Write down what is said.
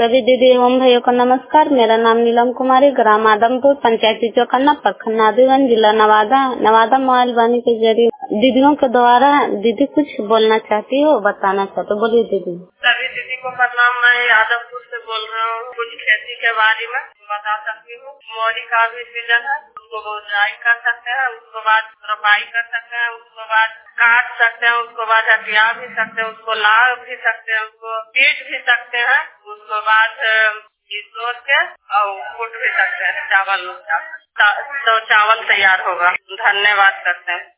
सभी दीदी एवं भाइयों को नमस्कार। मेरा नाम नीलम कुमारी, ग्राम आदमपुर, पंचायती चौकन्ना, प्रखंड नादिगंज, जिला नवादा मोबाइल वाणी के जरिए दीदियों के द्वारा दीदी कुछ बोलना चाहती हो, बताना चाहते हो, बोलिए दीदी। सभी दीदी को प्रणाम। मैं आदमपुर से बोल रहा हूँ। कुछ खेती के बारे में बता सकती हूँ। मोरी का भी सीजन है, उसको बुआई कर सकते हैं, उसके बाद रोपाई कर सकते हैं, उसके बाद काट सकते हैं, उसके बाद हटिया भी सकते हैं, उसको ला भी सकते हैं, उसको पीट भी सकते हैं, उसके बाद तोड़ के और कूट भी सकते हैं। चावल तो चावल तैयार होगा। धन्यवाद करते हैं।